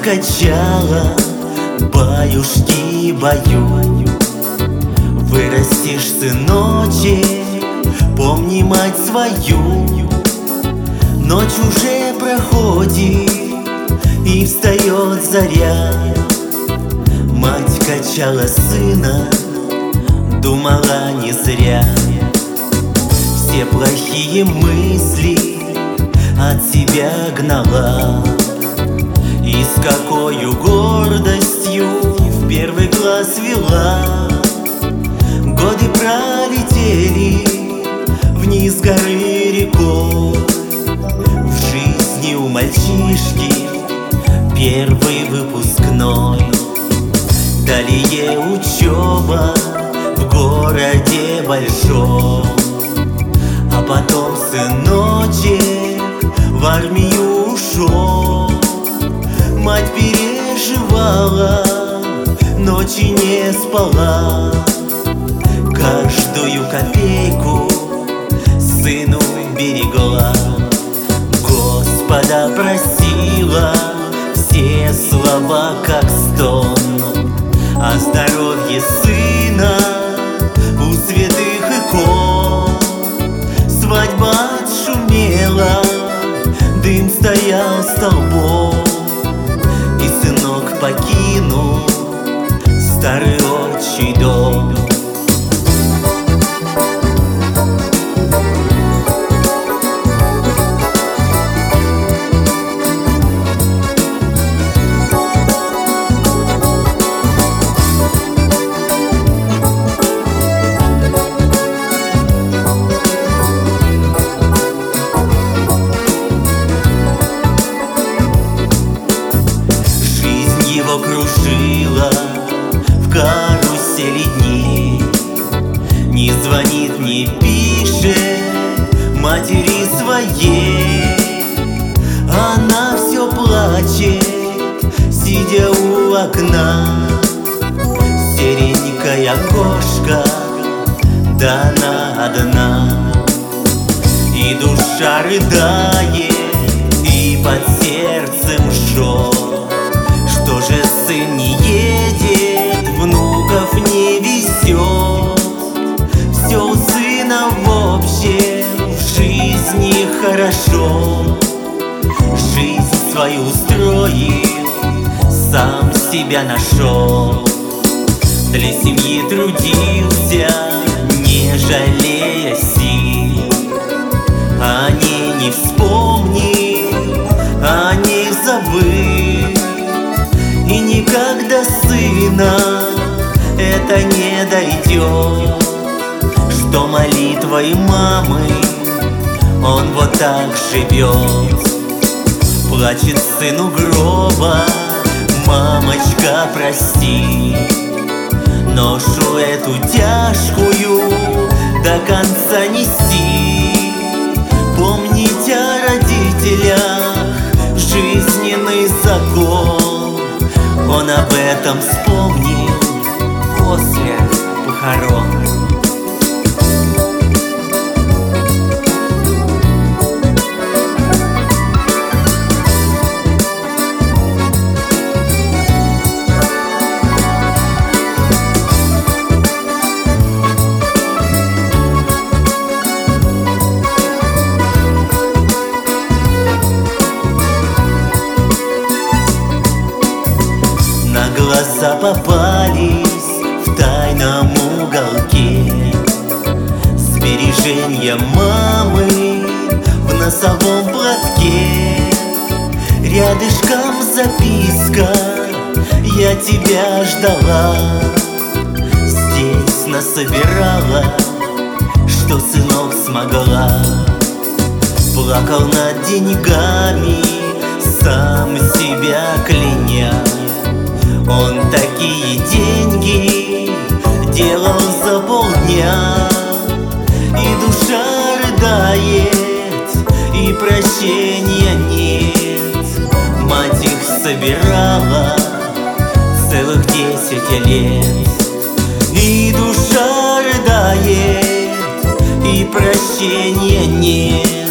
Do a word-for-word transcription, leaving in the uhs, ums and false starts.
качала, баюшки баю. Вырастешь, сыночек, помни мать свою. Ночь уже проходит, и встает заря. Мать качала сына, думала не зря. Все плохие мысли от себя гнала, и с какою гордостью в первый класс вела. Годы пролетели вниз горы рекой. В жизни у мальчишки первый выпускной. Далее учеба в городе большом. А потом сыночек в армию ушел. Мать переживала, ночи не спала. Каждую копейку сыну берегла. Господа просила все слова как стон. О здоровье сына у святых икон. Свадьба отшумела, дым стоял столбом, и сынок покинул старый отчий дом. Кружила в карусели дней. Не звонит, не пишет матери своей. Она все плачет, сидя у окна. Серенькая кошка, да она одна. И душа рыдает, и под сердцем жжет. Что же сын не едет, внуков не везет? Все у сына в общем в жизни хорошо. Жизнь свою устроил, сам себя нашел. Для семьи трудился, не жалея сил. О ней не вспомни, о ней забыл. И никогда сына это не дойдет, что молитвой мамы он вот так живет. Плачет сын у гроба, мамочка, прости. Ношу эту тяжкую до конца нести. Помнить о родителях жизненный закон. Он об этом вспомнил после похорон. Глаза попались в тайном уголке. Сбережения мамы в носовом платке. Рядышком записка: я тебя ждала. Здесь насобирала, что сынок смогла. Плакал над деньгами, сам себя кляня. Он такие деньги делал за полдня. И душа рыдает, и прощения нет. Мать их собирала целых десять лет. И душа рыдает, и прощения нет.